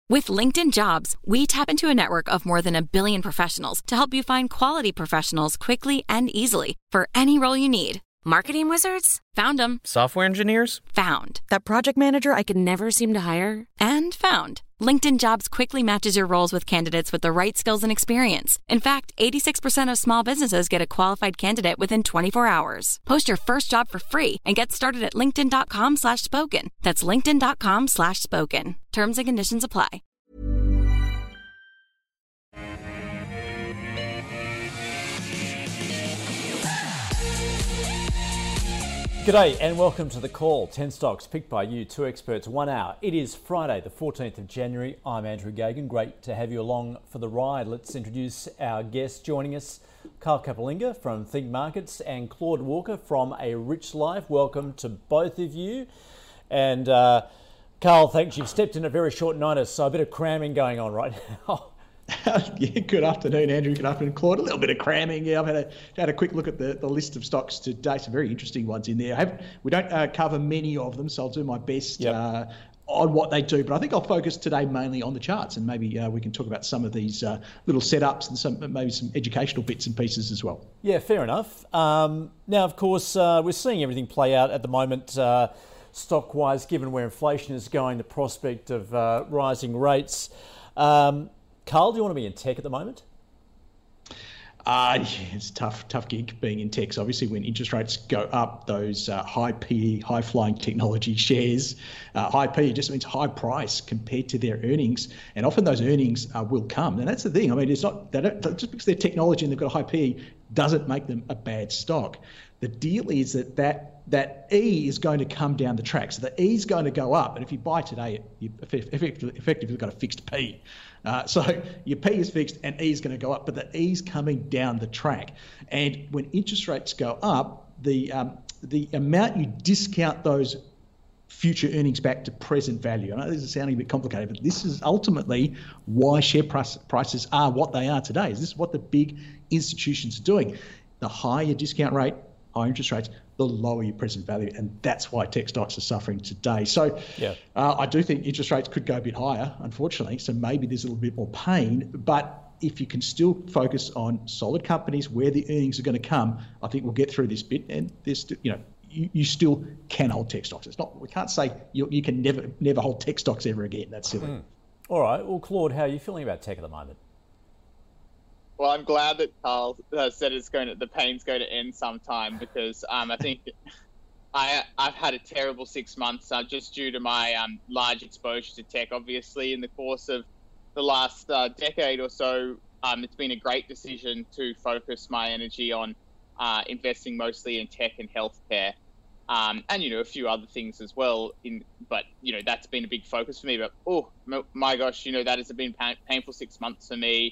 With LinkedIn Jobs, we tap into a network of more than 1 billion professionals to help you find quality professionals quickly and easily for any role you need. Marketing wizards? Found them. Software engineers? Found. That project manager I could never seem to hire? And found. LinkedIn Jobs quickly matches your roles with candidates with the right skills and experience. In fact, 86% of small businesses get a qualified candidate within 24 hours. Post your first job for free and get started at linkedin.com/spoken. That's linkedin.com/spoken. Terms and conditions apply. G'day and welcome to The Call. 10 stocks picked by you, 2 experts, 1 hour. It is Friday, the 14th of January. I'm Andrew Gagan. Great to have you along for the ride. Let's introduce our guests joining us. Carl Capolinga from Think Markets and Claude Walker from A Rich Life. Welcome to both of you. And Carl, thanks. You've stepped in at very short notice, so a bit of cramming going on right now. Yeah, good afternoon, Andrew. Good afternoon, Claude. A little bit of cramming. Yeah, I've had a quick look at the list of stocks today. Some very interesting ones in there. We don't cover many of them, so I'll do my best on what they do. But I think I'll focus today mainly on the charts, and maybe we can talk about some of these little setups and maybe some educational bits and pieces as well. Yeah, fair enough. Now, of course, we're seeing everything play out at the moment, stock-wise, given where inflation is going, the prospect of rising rates. Carl, do you want to be in tech at the moment? Yeah, it's a tough gig being in tech. So obviously, when interest rates go up, those high PE, high-flying technology shares, high PE just means high price compared to their earnings, and often those earnings will come. And that's the thing. I mean, it's not just because they're technology and they've got a high PE doesn't make them a bad stock. The deal is that E is going to come down the track. So the E is going to go up, and if you buy today, you effectively got a fixed P. So your P is fixed and E is going to go up, but the E is coming down the track. And when interest rates go up, the amount you discount those future earnings back to present value. I know this is sounding a bit complicated, but this is ultimately why share prices are what they are today. This is what the big institutions are doing. The higher your discount rate, higher interest rates, the lower your present value, and that's why tech stocks are suffering today. So I do think interest rates could go a bit higher, unfortunately, so maybe there's a little bit more pain, but if you can still focus on solid companies where the earnings are going to come, I think we'll get through this bit, and there's still, you still can hold tech stocks. It's not, we can't say you can never hold tech stocks ever again. That's silly. All right. Well, Claude, how are you feeling about tech at the moment? Well, I'm glad that Carl said the pain's going to end sometime, because I think I've had a terrible 6 months just due to my large exposure to tech. Obviously, in the course of the last decade or so, it's been a great decision to focus my energy on investing mostly in tech and healthcare, and a few other things as well. But that's been a big focus for me. But oh my gosh, that has been painful 6 months for me.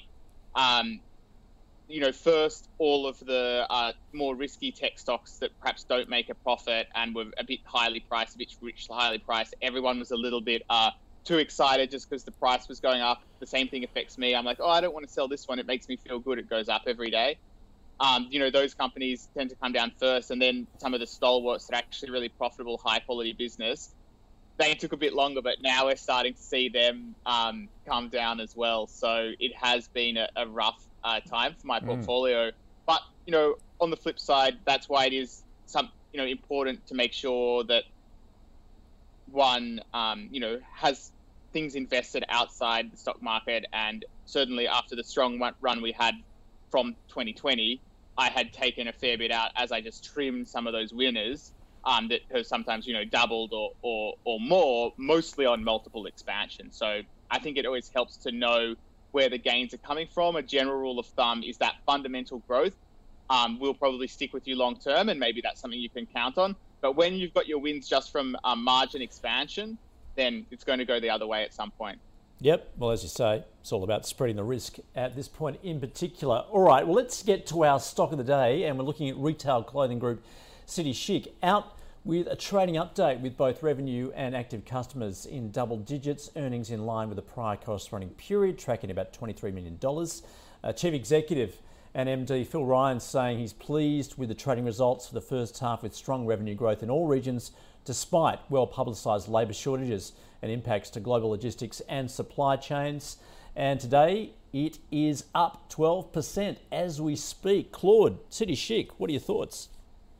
First, all of the more risky tech stocks that perhaps don't make a profit and were a bit highly priced, everyone was a little bit too excited just because the price was going up. The same thing affects me. I'm like, I don't want to sell this one. It makes me feel good. It goes up every day. Those companies tend to come down first, and then some of the stalwarts that are actually really profitable, high-quality business, they took a bit longer, but now we're starting to see them come down as well. So it has been a rough time for my portfolio. But, on the flip side, that's why it is important to make sure that one, has things invested outside the stock market. And certainly after the strong run we had from 2020, I had taken a fair bit out as I just trimmed some of those winners that have sometimes, doubled or more, mostly on multiple expansion. So I think it always helps to know where the gains are coming from. A general rule of thumb is that fundamental growth will probably stick with you long term, and maybe that's something you can count on. But when you've got your wins just from margin expansion, then it's going to go the other way at some point. Yep. Well, as you say, it's all about spreading the risk at this point in particular. All right. Well, let's get to our stock of the day, and we're looking at retail clothing group City Chic, out with a trading update with both revenue and active customers in double digits, earnings in line with the prior corresponding period, tracking about $23 million. Chief Executive and MD Phil Ryan saying he's pleased with the trading results for the first half, with strong revenue growth in all regions despite well-publicised labour shortages and impacts to global logistics and supply chains. And today it is up 12% as we speak. Claude, City Chic, what are your thoughts?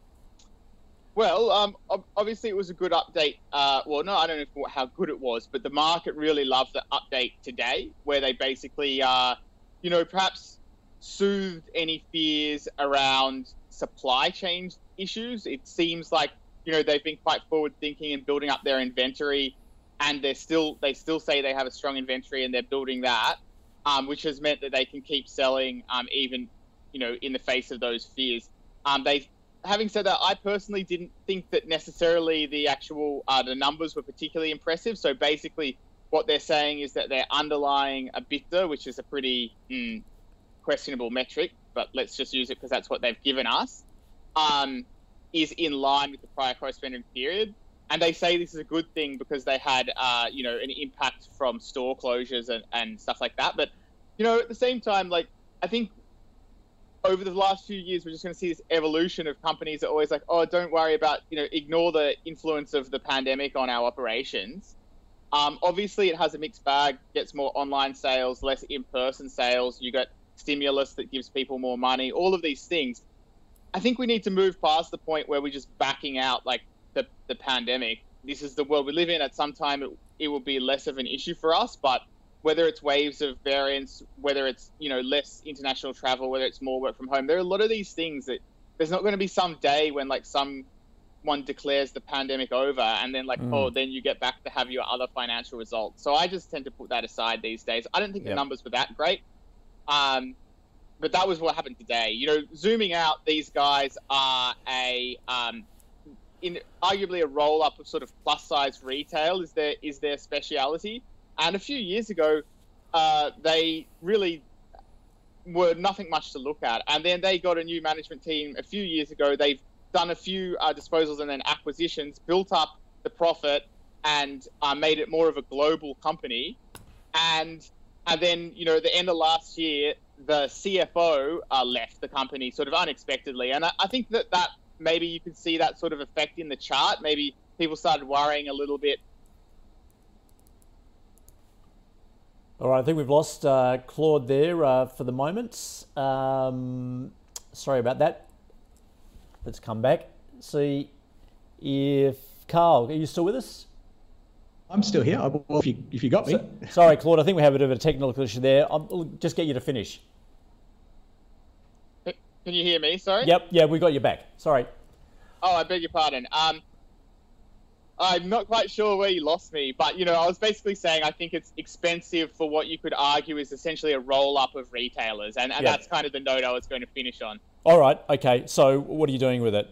Well, obviously it was a good update. I don't know how good it was, but the market really loved the update today, where they basically, perhaps soothed any fears around supply chain issues. It seems like, they've been quite forward thinking and building up their inventory, and they still say they have a strong inventory and they're building that, which has meant that they can keep selling, even, in the face of those fears. Having said that, I personally didn't think that necessarily the actual the numbers were particularly impressive. So basically, what they're saying is that their underlying EBITDA, which is a pretty questionable metric, but let's just use it because that's what they've given us, is in line with the prior corresponding period. And they say this is a good thing because they had, an impact from store closures and stuff like that. But, at the same time, I think over the last few years, we're just going to see this evolution of companies that are always like, oh, don't worry about, ignore the influence of the pandemic on our operations. Obviously, it has a mixed bag, gets more online sales, less in-person sales. You got stimulus that gives people more money, all of these things. I think we need to move past the point where we're just backing out the pandemic. This is the world we live in. At some time, it will be less of an issue for us, but whether it's waves of variants, whether it's, less international travel, whether it's more work from home, there are a lot of these things that there's not going to be some day when someone declares the pandemic over and then then you get back to have your other financial results. So I just tend to put that aside these days. I don't think the numbers were that great. But that was what happened today. Zooming out, these guys are arguably a roll-up of sort of plus-size retail is their speciality. And a few years ago, they really were nothing much to look at. And then they got a new management team a few years ago. They've done a few disposals and then acquisitions, built up the profit, and made it more of a global company. And then, at the end of last year, the CFO left the company sort of unexpectedly. And I think that maybe you could see that sort of effect in the chart. Maybe people started worrying a little bit. All right, I think we've lost Claude there for the moment. Sorry about that. Let's come back. See if Carl, are you still with us? I'm still here. Well, if you got me. Sorry, Claude. I think we have a bit of a technical issue there. I'll just get you to finish. Can you hear me? Sorry. Yep. Yeah, we got you back. Sorry. Oh, I beg your pardon. I'm not quite sure where you lost me, but, I was basically saying I think it's expensive for what you could argue is essentially a roll-up of retailers, and that's kind of the note I was going to finish on. All right, okay. So what are you doing with it?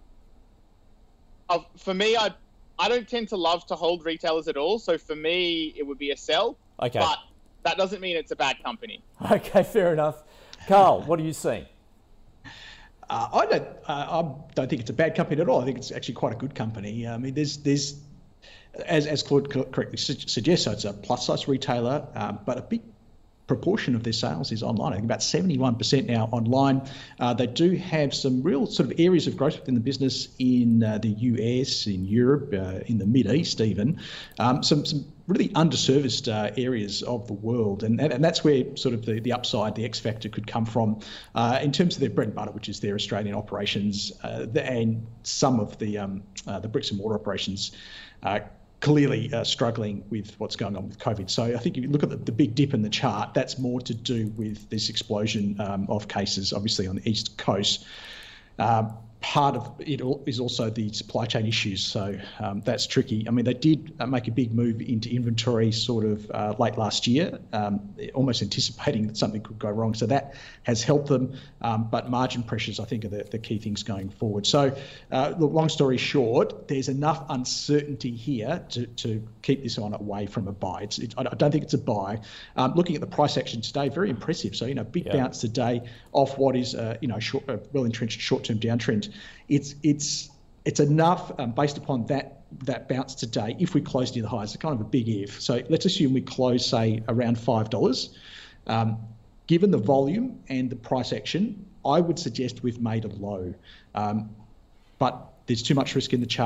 For me, I don't tend to love to hold retailers at all, so for me, it would be a sell. Okay. But that doesn't mean it's a bad company. Okay, fair enough. Carl, what are you seeing? I don't think it's a bad company at all. I think it's actually quite a good company. I mean, there's as Claude correctly suggests, so it's a plus-size retailer, but a big proportion of their sales is online. I think about 71% now online. They do have some real sort of areas of growth within the business in the US, in Europe, in the Mid East even. Some really underserviced areas of the world, and that's where sort of the upside, the X factor could come from in terms of their bread and butter, which is their Australian operations and some of the bricks and mortar operations. Clearly struggling with what's going on with COVID. So I think if you look at the big dip in the chart, that's more to do with this explosion of cases, obviously on the East Coast. Part of it is also the supply chain issues, so that's tricky. I mean, they did make a big move into inventory sort of late last year, almost anticipating that something could go wrong. So that has helped them, but margin pressures, I think, are the key things going forward. So look, long story short, there's enough uncertainty here to keep this one away from a buy. I don't think it's a buy. Looking at the price action today, very impressive. So, big bounce today off what is, well-entrenched short-term downtrend. It's enough based upon that bounce today. If we close near the highs, it's kind of a big if. So let's assume we close, say, around $5. Given the volume and the price action, I would suggest we've made a low. But there's too much risk in the chart,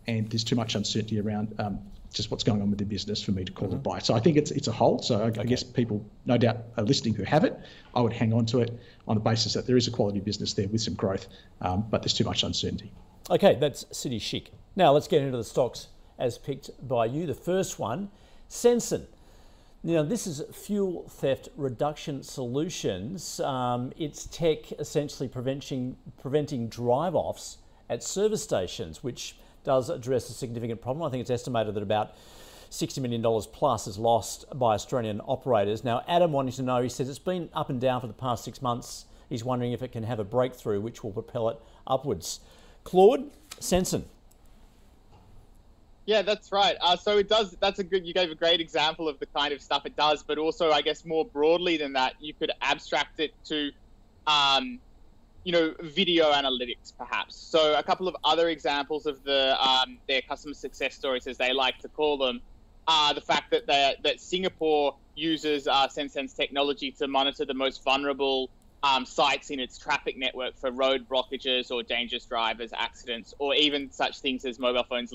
and there's too much uncertainty around just what's going on with the business for me to call it a buy. So I think it's a hold. So I guess people no doubt are listening who have it. I would hang on to it on the basis that there is a quality business there with some growth, but there's too much uncertainty. Okay, that's City Chic. Now let's get into the stocks as picked by you. The first one, Sensen. Now, this is Fuel Theft Reduction Solutions. It's tech essentially preventing drive-offs at service stations, which does address a significant problem. I think it's estimated that about $60 million plus is lost by Australian operators. Now, Adam wanting to know, he says it's been up and down for the past 6 months. He's wondering if it can have a breakthrough which will propel it upwards. Claude, Sensen. Yeah, that's right. So it does. You gave a great example of the kind of stuff it does, but also, I guess, more broadly than that, you could abstract it to, video analytics, perhaps. So a couple of other examples of their customer success stories, as they like to call them, are the fact that Singapore uses Sensen's technology to monitor the most vulnerable sites in its traffic network for road blockages or dangerous drivers, accidents, or even such things as mobile phones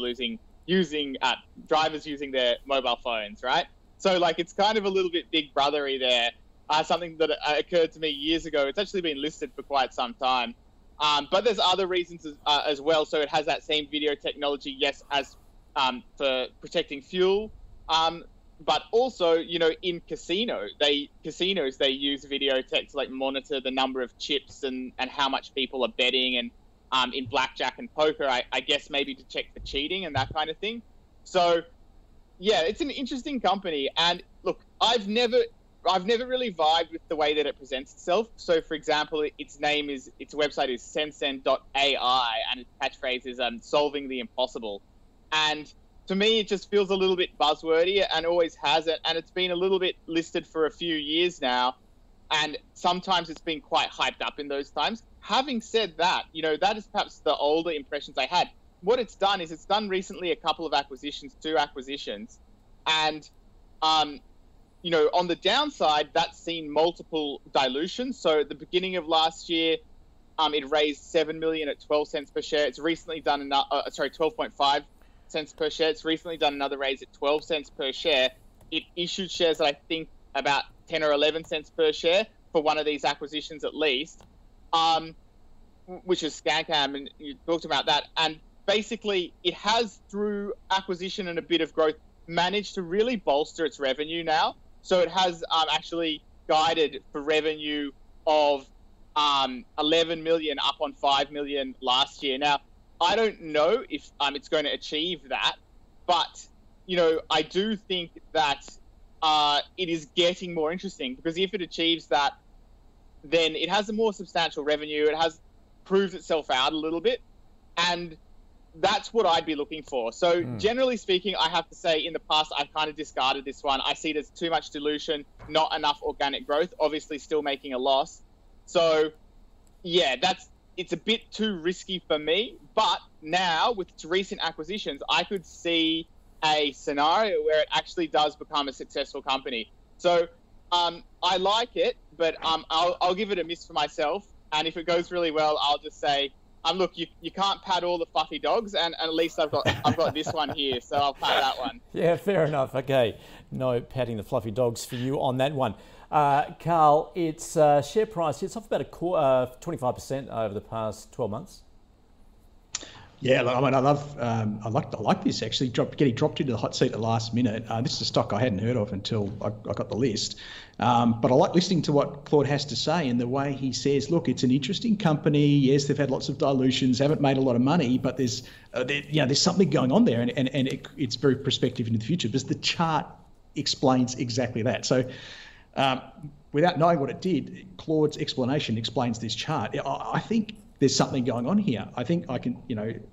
drivers using their mobile phones, right? So it's kind of a little bit big brothery there. Something that occurred to me years ago. It's actually been listed for quite some time. But there's other reasons as well. So it has that same video technology, yes, as for protecting fuel. But also, in casinos, they use video tech to monitor the number of chips and how much people are betting, and in blackjack and poker, I guess maybe to check for cheating and that kind of thing. So, yeah, it's an interesting company. And look, I've never really vibed with the way that it presents itself. So, for example, its website is sensen.ai, and its catchphrase is solving the impossible. And to me, it just feels a little bit buzzwordy, and always has it. And it's been a little bit listed for a few years now. And sometimes it's been quite hyped up in those times. Having said that, that is perhaps the older impressions I had. What it's done is it's done recently a couple of acquisitions, 2 acquisitions. And, on the downside, that's seen multiple dilutions. So at the beginning of last year, it raised $7 million at 12 cents per share. It's recently done 12.5 cents per share. It's recently done another raise at 12 cents per share. It issued shares at, I think, about 10 or 11 cents per share for one of these acquisitions at least, which is ScanCam, and you talked about that. And basically, it has, through acquisition and a bit of growth, managed to really bolster its revenue now. So it has actually guided for revenue of 11 million, up on 5 million last year. Now, I don't know if it's going to achieve that, but I do think that it is getting more interesting, because if it achieves that, then it has a more substantial revenue. It has proved itself out a little bit, and that's what I'd be looking for. So generally speaking, I have to say, in the past, I've kind of discarded this one. I see there's too much dilution, not enough organic growth, obviously still making a loss. So yeah, it's a bit too risky for me. But now, with its recent acquisitions, I could see a scenario where it actually does become a successful company. So I like it, but I'll give it a miss for myself. And if it goes really well, I'll just say, look, you can't pat all the fluffy dogs, and at least I've got this one here, so I'll pat that one. Yeah, fair enough. Okay, no patting the fluffy dogs for you on that one. Carl, its share price, it's off about 25% over the past 12 months. Yeah, I mean, I like this actually. Getting dropped into the hot seat at the last minute. This is a stock I hadn't heard of until I got the list. But I like listening to what Claude has to say, and the way he says, look, it's an interesting company. Yes, they've had lots of dilutions, haven't made a lot of money, but there's something going on there, and it's very prospective into the future, because the chart explains exactly that. So without knowing what it did, Claude's explanation explains this chart. I think there's something going on here. I think I can,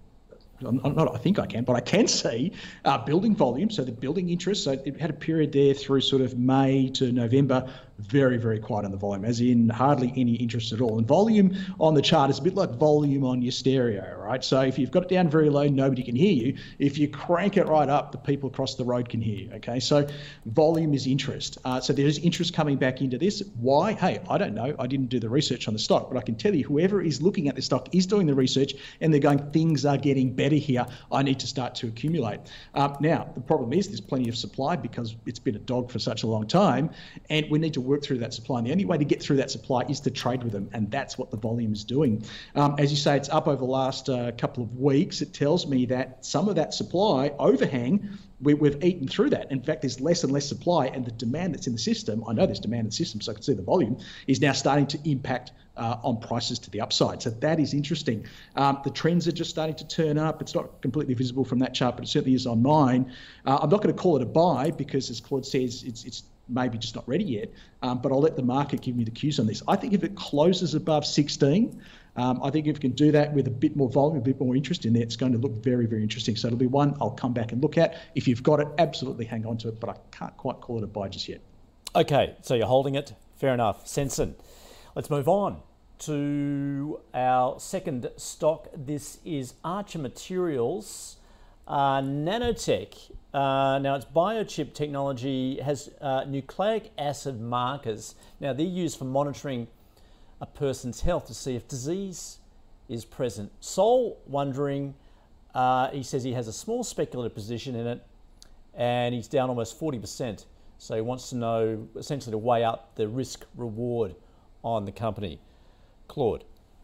but I can see building volume, so the building interest. So it had a period there through sort of May to November very, very quiet on the volume, as in hardly any interest at all. And volume on the chart is a bit like volume on your stereo, right? So if you've got it down very low, nobody can hear you. If you crank it right up, the people across the road can hear you, okay? So volume is interest. So there's interest coming back into this. Why? Hey, I don't know. I didn't do the research on the stock, but I can tell you whoever is looking at the stock is doing the research, and they're going, things are getting better here. I need to start to accumulate. Now, the problem is there's plenty of supply because it's been a dog for such a long time, and we need to work through that supply. And the only way to get through that supply is to trade with them, and that's what the volume is doing. As you say, it's up over the last couple of weeks. It tells me that some of that supply overhang, we've eaten through that. In fact, there's less and less supply, and the demand that's in the system, I know there's demand in the system, so I can see the volume, is now starting to impact on prices to the upside. So that is interesting. The trends are just starting to turn up. It's not completely visible from that chart, but it certainly is on mine. I'm not going to call it a buy because, as Claude says, it's maybe just not ready yet, but I'll let the market give me the cues on this. I think if it closes above 16, I think if it can do that with a bit more volume, a bit more interest in there, it's going to look very, very interesting. So it'll be one I'll come back and look at. If you've got it, absolutely hang on to it, but I can't quite call it a buy just yet. Okay, so you're holding it. Fair enough. Sensen. Let's move on to our second stock. This is Archer Materials, Nanotech. Now, it's biochip technology, has nucleic acid markers. Now, they're used for monitoring a person's health to see if disease is present. Sol wondering, he says he has a small speculative position in it, and he's down almost 40%. So he wants to know, essentially, to weigh up the risk reward on the company. Claude.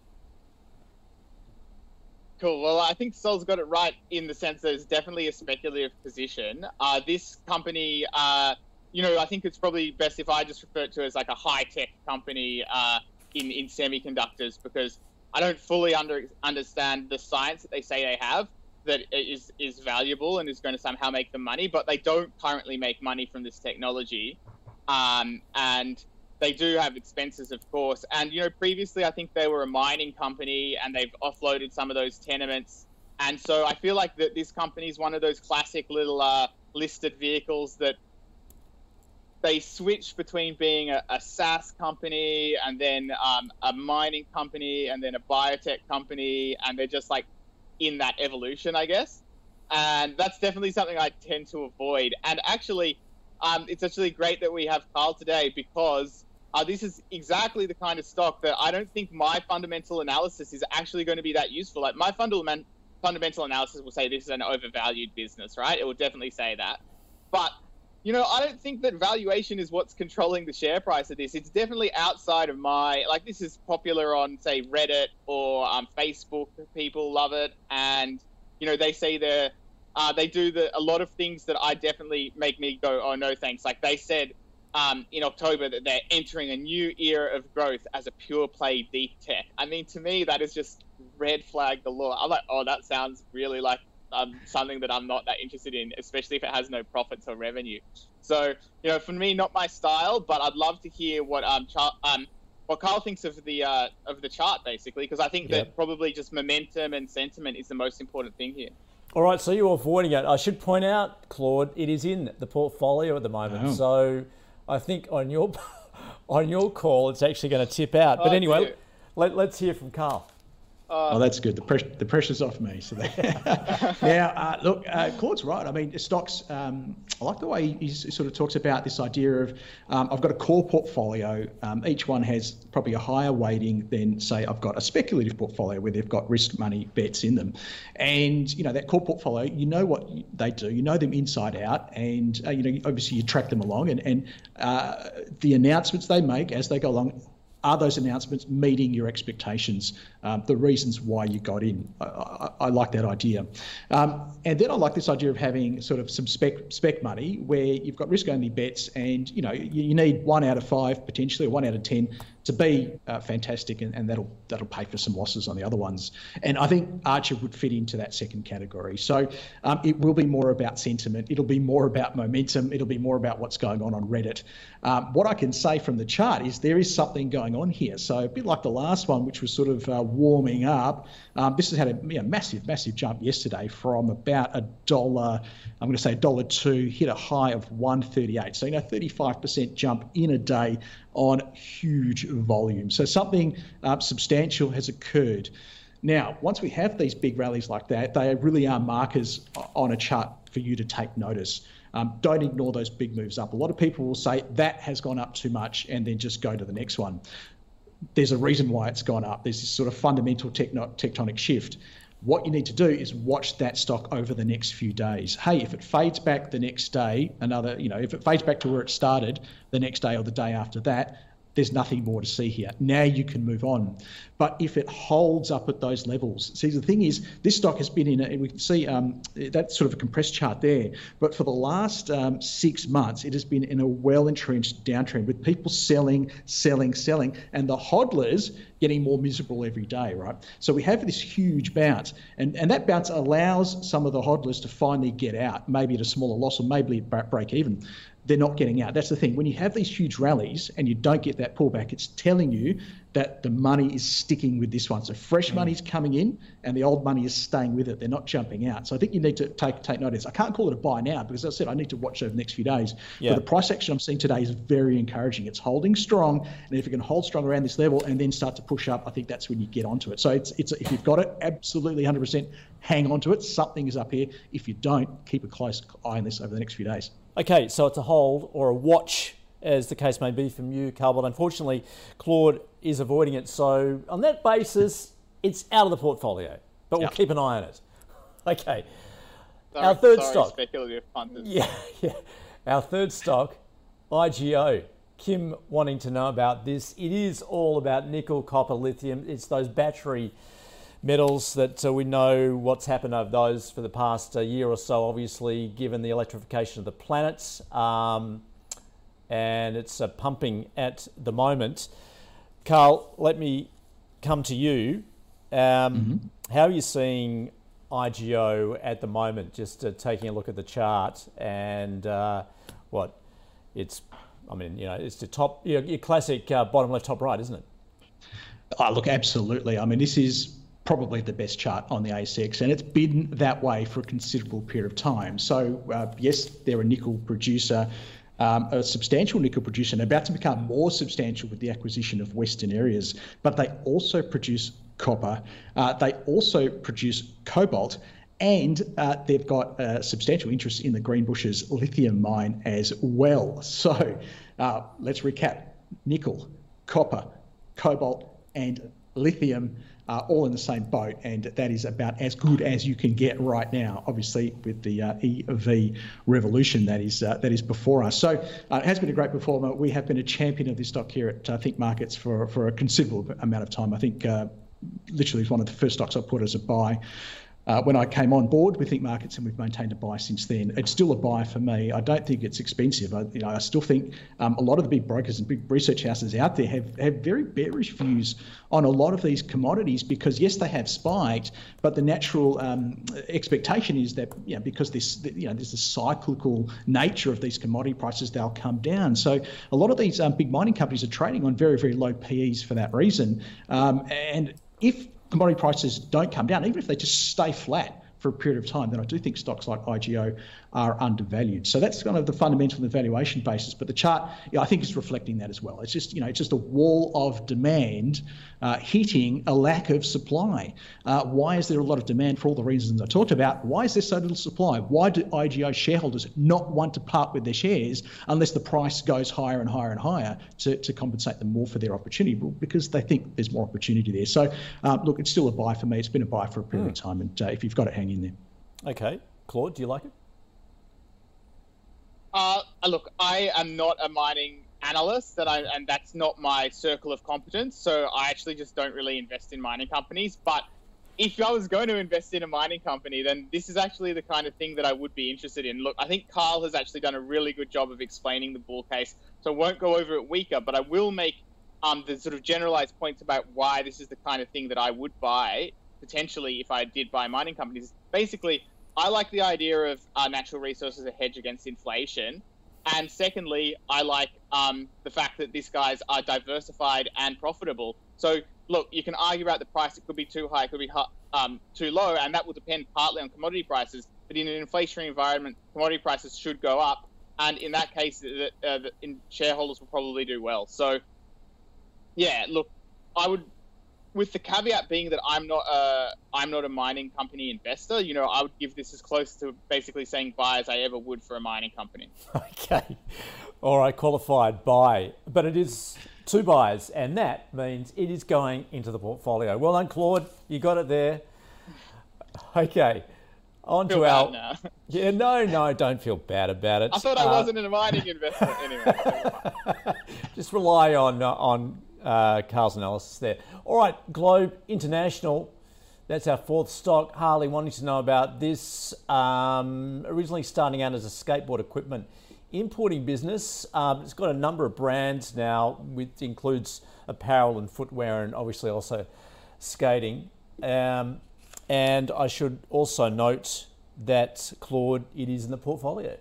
Cool. Well, I think Sol's got it right in the sense that it's definitely a speculative position. This company, I think it's probably best if I just refer to it as like a high-tech company in semiconductors, because I don't fully understand the science that they say they have that is valuable and is going to somehow make them money, but they don't currently make money from this technology. And they do have expenses, of course. And, previously I think they were a mining company and they've offloaded some of those tenements. And so I feel like that this company is one of those classic little listed vehicles that they switch between being a SaaS company and then a mining company and then a biotech company. And they're just like in that evolution, I guess. And that's definitely something I tend to avoid. And actually, it's actually great that we have Carl today, because this is exactly the kind of stock that I don't think my fundamental analysis is actually going to be that useful. Like, my fundamental analysis will say this is an overvalued business, right? It will definitely say that. But, I don't think that valuation is what's controlling the share price of this. It's definitely outside of this is popular on, say, Reddit or Facebook. People love it. And, they say they do a lot of things that I definitely make me go, oh, no, thanks. Like, they said in October that they're entering a new era of growth as a pure play deep tech. I mean, to me, that is just red flag galore. I'm like, oh, that sounds really like something that I'm not that interested in, especially if it has no profits or revenue. So, for me, not my style, but I'd love to hear what Carl thinks of the chart, basically, because I think that probably just momentum and sentiment is the most important thing here. All right, so you're avoiding it. I should point out, Claude, it is in the portfolio at the moment. Oh. So I think on your call, it's actually going to tip out. But anyway, let's hear from Carl. That's good. The pressure's off me. So now, look, Claude's right. I mean, stocks. I like the way he sort of talks about this idea of I've got a core portfolio. Each one has probably a higher weighting than, say, I've got a speculative portfolio where they've got risk money bets in them. And that core portfolio, what they do. You know them inside out, and obviously you track them along, and the announcements they make as they go along. Are those announcements meeting your expectations? The reasons why you got in. I like that idea. And then I like this idea of having sort of some spec money where you've got risk-only bets, and you need 1 out of 5 potentially, or 1 out of 10 to be fantastic, and that'll pay for some losses on the other ones. And I think Archer would fit into that second category. So it will be more about sentiment. It'll be more about momentum. It'll be more about what's going on Reddit. What I can say from the chart is there is something going on here. So a bit like the last one, which was sort of warming up. This has had a massive jump yesterday from about $1. I'm going to say $1.02, hit a high of 138. So 35% jump in a day on huge volume. So something substantial has occurred. Now, once we have these big rallies like that, they really are markers on a chart for you to take notice. Don't ignore those big moves up. A lot of people will say that has gone up too much and then just go to the next one. There's a reason why it's gone up. There's this sort of fundamental tectonic shift. What you need to do is watch that stock over the next few days. Hey, if it fades back the next day, if it fades back to where it started the next day or the day after that, there's nothing more to see here. Now you can move on. But if it holds up at those levels, see, the thing is, this stock has been in, we can see that's sort of a compressed chart there, but for the last 6 months, it has been in a well-entrenched downtrend with people selling, and the hodlers getting more miserable every day, right? So we have this huge bounce, and that bounce allows some of the hodlers to finally get out, maybe at a smaller loss or maybe at break even. They're not getting out. That's the thing. When you have these huge rallies and you don't get that pullback, it's telling you that the money is sticking with this one. So fresh money is coming in and the old money is staying with it. They're not jumping out. So I think you need to take notice. I can't call it a buy now because, as I said, I need to watch over the next few days. Yeah. But the price action I'm seeing today is very encouraging. It's holding strong, and if it can hold strong around this level and then start to push up, I think that's when you get onto it. So it's if you've got it, absolutely 100% hang on to it. Something is up here. If you don't, keep a close eye on this over the next few days. Okay, so it's a hold or a watch, as the case may be from you, Carl, but unfortunately, Claude is avoiding it. So on that basis, it's out of the portfolio, but we'll keep an eye on it. Okay. Our third stock. Speculative punters. Yeah. Our third stock, IGO. Kim wanting to know about this. It is all about nickel, copper, lithium. It's those battery metals that we know what's happened over those for the past year or so, obviously, given the electrification of the planets. And it's pumping at the moment. Carl, let me come to you. How are you seeing IGO at the moment? Just taking a look at the chart and it's the top, your classic bottom left, top right, isn't it? Oh, look, absolutely. I mean, this is probably the best chart on the ASX, and it's been that way for a considerable period of time. So yes, they're a nickel producer, a substantial nickel producer, and about to become more substantial with the acquisition of Western Areas, but they also produce copper, they also produce cobalt, and they've got substantial interest in the Greenbushes lithium mine as well. So let's recap: nickel, copper, cobalt, and lithium all in the same boat, and that is about as good as you can get right now, obviously with the EV revolution that is before us. So it has been a great performer. We have been a champion of this stock here at Think Markets for a considerable amount of time. I think literally it's one of the first stocks I put as a buy when I came on board with Think Markets, and we've maintained a buy since then. It's still a buy for me. I don't think it's expensive. I still think a lot of the big brokers and big research houses out there have very bearish views on a lot of these commodities because, yes, they have spiked, but the natural expectation is that because there's the cyclical nature of these commodity prices, they'll come down. So a lot of these big mining companies are trading on very, very low PEs for that reason. And if commodity prices don't come down, even if they just stay flat for a period of time, then I do think stocks like IGO are undervalued. So that's kind of the fundamental and the valuation basis. But the chart, I think, is reflecting that as well. It's just, it's just a wall of demand hitting a lack of supply. Why is there a lot of demand? For all the reasons I talked about. Why is there so little supply? Why do IGO shareholders not want to part with their shares unless the price goes higher and higher and higher to compensate them more for their opportunity? Well, because they think there's more opportunity there. So look, it's still a buy for me. It's been a buy for a period of time, and if you've got it, hang in there. Okay, Claude, do you like it? Look, I am not a mining analyst, and that's not my circle of competence. So I actually just don't really invest in mining companies. But if I was going to invest in a mining company, then this is actually the kind of thing that I would be interested in. Look, I think Carl has actually done a really good job of explaining the bull case, so I won't go over it weaker, but I will make the sort of generalized points about why this is the kind of thing that I would buy, potentially, if I did buy mining companies. Basically, I like the idea of natural resources as a hedge against inflation. And secondly, I like the fact that these guys are diversified and profitable. So, look, you can argue about the price. It could be too high, it could be too low, and that will depend partly on commodity prices. But in an inflationary environment, commodity prices should go up. And in that case, shareholders will probably do well. So, yeah, look, I would, with the caveat being that I'm not a mining company investor, you know, I would give this as close to basically saying buy as I ever would for a mining company. Okay. All right, qualified buy. But it is 2 buys, and that means it is going into the portfolio. Well done, Claude. You got it there. Okay. On to our... now. Yeah, no, don't feel bad about it. I thought I wasn't a mining investor anyway. Just rely on Carl's analysis there. All right, Globe International. That's our 4th stock. Harley wanting to know about this. Originally starting out as a skateboard equipment importing business. It's got a number of brands now, which includes apparel and footwear, and obviously also skating. And I should also note that, Claude, it is in the portfolio.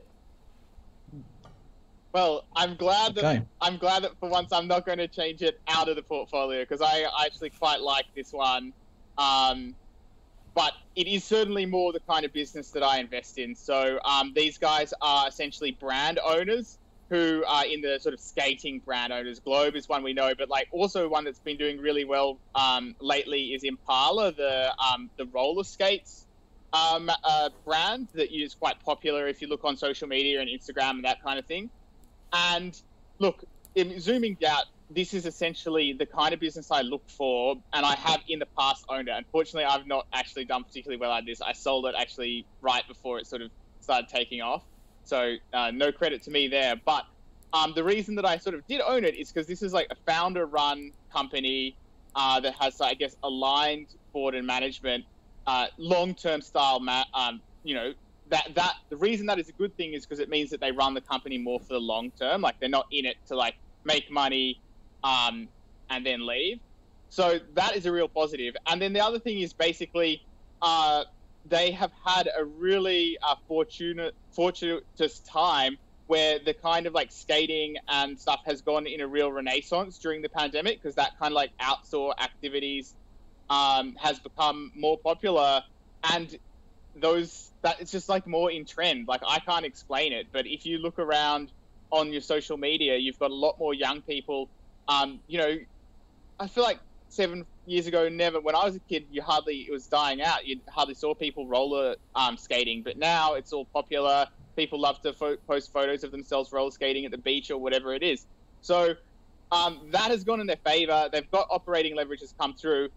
Well, I'm glad that for once I'm not going to change it out of the portfolio, because I actually quite like this one. But it is certainly more the kind of business that I invest in. So these guys are essentially brand owners who are in the sort of skating brand owners. Globe is one we know, but like also one that's been doing really well lately is Impala, the roller skates brand that is quite popular if you look on social media and Instagram and that kind of thing. And look, zooming out, this is essentially the kind of business I look for, and I have in the past owned it. Unfortunately, I've not actually done particularly well at this. I sold it actually right before it sort of started taking off. So no credit to me there. But the reason that I sort of did own it is because this is like a founder-run company that has, I guess, aligned board and management, long-term style, you know, that the reason that is a good thing is because it means that they run the company more for the long term. Like they're not in it to like make money and then leave. So that is a real positive. And then the other thing is basically they have had a really fortuitous time where the kind of like skating and stuff has gone in a real renaissance during the pandemic, because that kind of like outdoor activities has become more popular, and that it's just like more in trend. Like I can't explain it, but if you look around on your social media, you've got a lot more young people. You know, I feel like 7 years ago, when I was a kid, it was dying out. You hardly saw people roller skating, but now it's all popular. People love to post photos of themselves roller skating at the beach or whatever it is. So that has gone in their favor. They've got operating leverage has come through.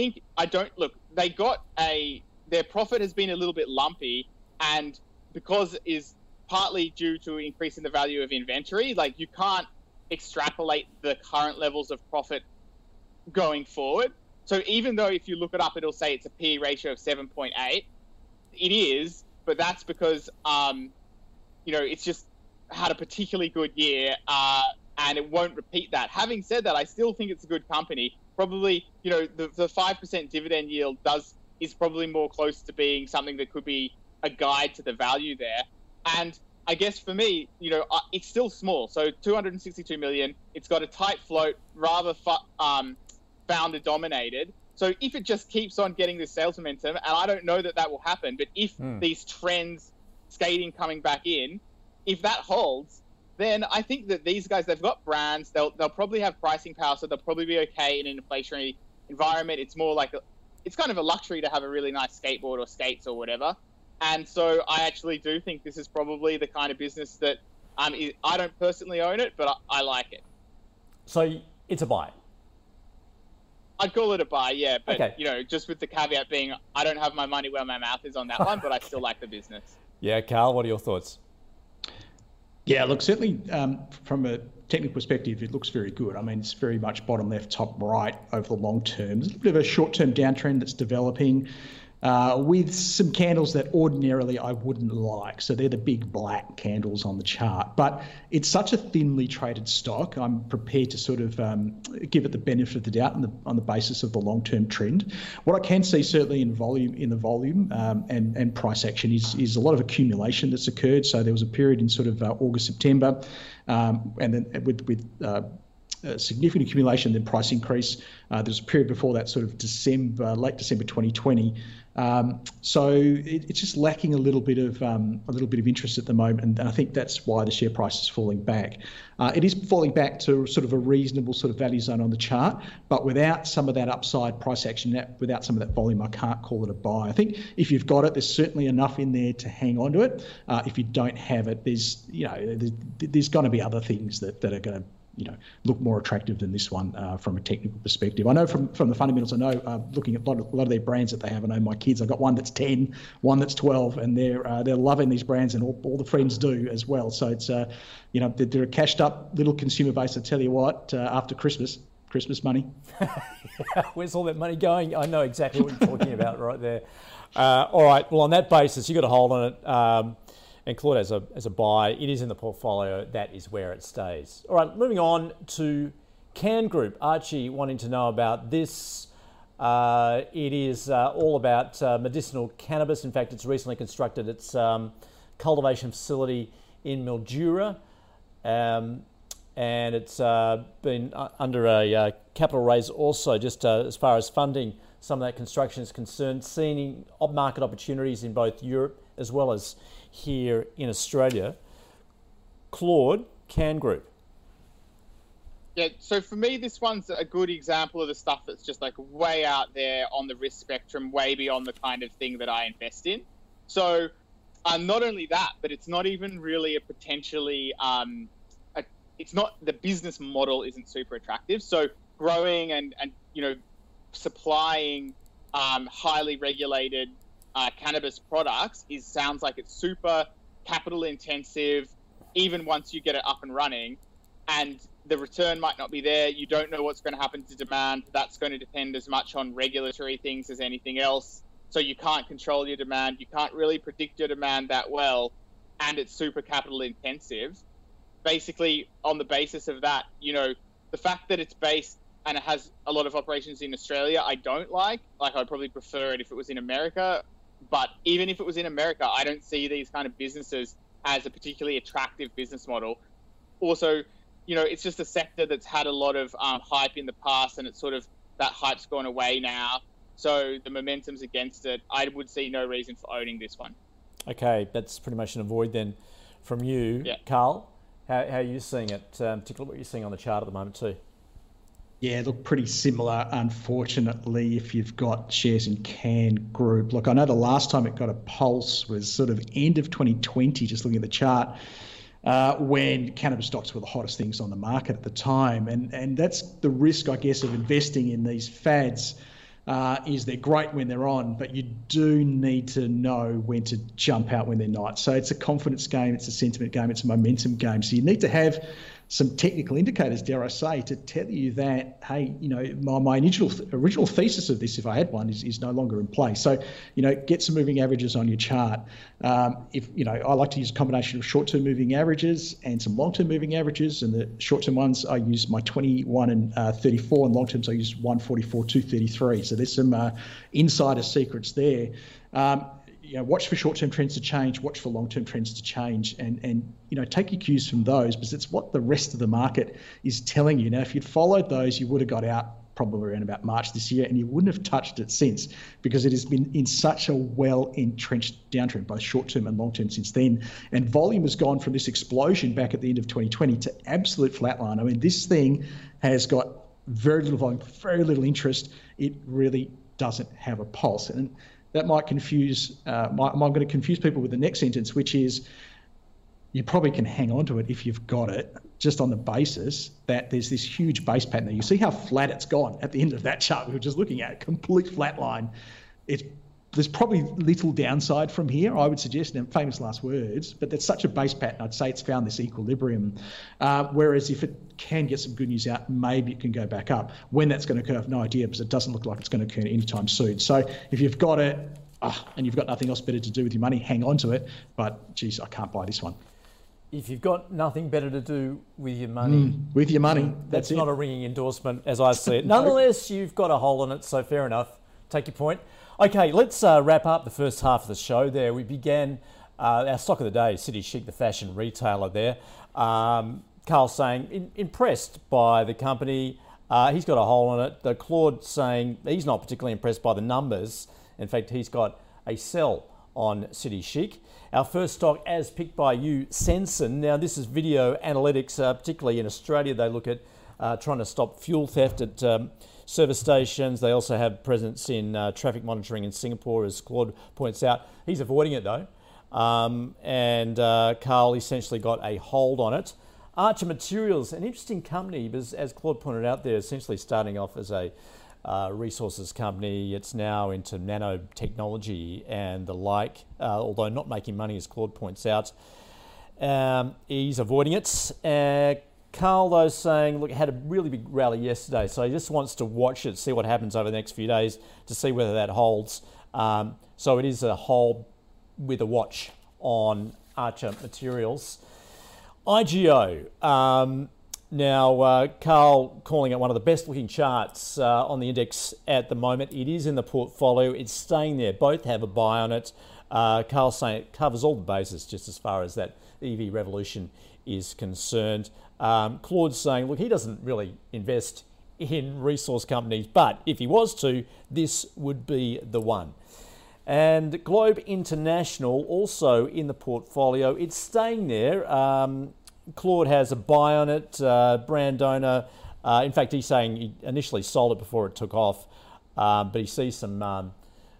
Their profit has been a little bit lumpy, and because it is partly due to increasing the value of inventory, like you can't extrapolate the current levels of profit going forward. So even though if you look it up, it'll say it's a PE ratio of 7.8, it is, but that's because, you know, it's just had a particularly good year, and it won't repeat that. Having said that, I still think it's a good company. Probably, you know, the 5% dividend yield is probably more close to being something that could be a guide to the value there. And I guess for me, you know, it's still small. So 262 million, it's got a tight float, rather founder dominated. So if it just keeps on getting this sales momentum, and I don't know that will happen, but if these trends, skating coming back in, if that holds, then I think that these guys, they've got brands, they'll probably have pricing power, so they'll probably be okay in an inflationary environment. It's more like it's kind of a luxury to have a really nice skateboard or skates or whatever. And so I actually do think this is probably the kind of business that I don't personally own it, but I like it. So it's a buy? I'd call it a buy, yeah. But, okay. You know, just with the caveat being I don't have my money where my mouth is on that one, but I still like the business. Yeah, Carl, what are your thoughts? Yeah, look, certainly from a technical perspective, it looks very good. I mean, it's very much bottom left, top right over the long term. There's a bit of a short-term downtrend that's developing with some candles that ordinarily I wouldn't like. So they're the big black candles on the chart. But it's such a thinly traded stock, I'm prepared to sort of give it the benefit of the doubt on the basis of the long-term trend. What I can see certainly in the volume and price action is a lot of accumulation that's occurred. So there was a period in sort of August, September, and then with significant accumulation, then price increase. There's a period before that, sort of late December 2020. So it's just lacking a little bit of interest at the moment, and I think that's why the share price is falling back. It is falling back to sort of a reasonable sort of value zone on the chart, but without some of that upside price action, without some of that volume, I can't call it a buy. I think if you've got it, there's certainly enough in there to hang on to it. If you don't have it, there's going to be other things that are going to look more attractive than this one from a technical perspective. I know from the fundamentals, I know looking at a lot of their brands that they have, I know my kids, I've got one that's 10, one that's 12, and they're loving these brands, and all the friends do as well. So it's, they're a cashed up little consumer base. I tell you what, after Christmas money. Where's all that money going? I know exactly what you're talking about right there. All right, well, on that basis, you've got a hold on it. And Claude, as a buy, it is in the portfolio. That is where it stays. All right, moving on to Can Group. Archie wanting to know about this. It is all about medicinal cannabis. In fact, it's recently constructed its cultivation facility in Mildura. And it's been under a capital raise also, just as far as funding some of that construction is concerned, seeing market opportunities in both Europe as well as here in Australia. Claude, Can Group. Yeah, so for me, this one's a good example of the stuff that's just like way out there on the risk spectrum, way beyond the kind of thing that I invest in. So not only that, but it's not even really a potentially, it's not, the business model isn't super attractive. So growing and supplying highly regulated cannabis products sounds like it's super capital intensive, even once you get it up and running, and the return might not be there. You don't know what's going to happen to demand. That's going to depend as much on regulatory things as anything else. So you can't control your demand. You can't really predict your demand that well, and it's super capital intensive. Basically, on the basis of that, the fact that it's based and it has a lot of operations in Australia, I don't like. Like, I'd probably prefer it if it was in America. But even if it was in America, I don't see these kind of businesses as a particularly attractive business model. Also, it's just a sector that's had a lot of hype in the past, and it's sort of, that hype's gone away now. So the momentum's against it. I would see no reason for owning this one. Okay, that's pretty much an avoid then from you. Yeah. Carl, how are you seeing it, particularly what you're seeing on the chart at the moment too? Yeah, look, pretty similar, unfortunately, if you've got shares in Can Group. Look, I know the last time it got a pulse was sort of end of 2020, just looking at the chart, when cannabis stocks were the hottest things on the market at the time. And that's the risk, I guess, of investing in these fads, is they're great when they're on, but you do need to know when to jump out when they're not. So it's a confidence game, it's a sentiment game, it's a momentum game. So you need to have some technical indicators, dare I say, to tell you that, hey, my original thesis of this, if I had one, is no longer in place. So, get some moving averages on your chart. I like to use a combination of short-term moving averages and some long-term moving averages. And the short-term ones, I use my 21 and 34, and long-terms I use 144, 233. So there's some insider secrets there. Watch for short-term trends to change, watch for long-term trends to change, and take your cues from those, because it's what the rest of the market is telling you. Now, if you'd followed those, you would have got out probably around about March this year, and you wouldn't have touched it since, because it has been in such a well-entrenched downtrend, both short-term and long-term since then. And volume has gone from this explosion back at the end of 2020 to absolute flatline. I mean, this thing has got very little volume, very little interest. It really doesn't have a pulse. And that might confuse, I'm going to confuse people with the next sentence, which is, you probably can hang on to it if you've got it, just on the basis that there's this huge base pattern there. You see how flat it's gone at the end of that chart we were just looking at, complete flat line. There's probably little downside from here, I would suggest, and famous last words, but that's such a base pattern, I'd say it's found this equilibrium. Whereas if it can get some good news out, maybe it can go back up. When that's going to occur, I have no idea, because it doesn't look like it's going to occur anytime soon. So if you've got it, and you've got nothing else better to do with your money, hang on to it. But, geez, I can't buy this one. If you've got nothing better to do with your money... That's not a ringing endorsement, as I see it. Nonetheless, you've got a hole in it, so fair enough. Take your point. Okay, let's wrap up the first half of the show there. We began our stock of the day, City Chic, the fashion retailer there. Carl saying impressed by the company. He's got a hole in it. Claude saying he's not particularly impressed by the numbers. In fact, he's got a sell on City Chic. Our first stock, as picked by you, Sensen. Now, this is video analytics, particularly in Australia. They look at trying to stop fuel theft at service stations. They also have presence in traffic monitoring in Singapore, as Claude points out. He's avoiding it, though. And Carl essentially got a hold on it. Archer Materials, an interesting company, because as Claude pointed out, they're essentially starting off as a resources company. It's now into nanotechnology and the like, although not making money, as Claude points out. He's avoiding it. Carl, though, saying, look, had a really big rally yesterday, so he just wants to watch it, see what happens over the next few days to see whether that holds. So it is a hold with a watch on Archer Materials. IGO. Now, Carl calling it one of the best looking charts on the index at the moment. It is in the portfolio. It's staying there. Both have a buy on it. Carl saying it covers all the bases just as far as that EV revolution is concerned. Claude's saying, look, he doesn't really invest in resource companies, but if he was to, this would be the one. And Globe International also in the portfolio. It's staying there. Claude has a buy on it. Brand owner. In fact, he's saying he initially sold it before it took off, but he sees some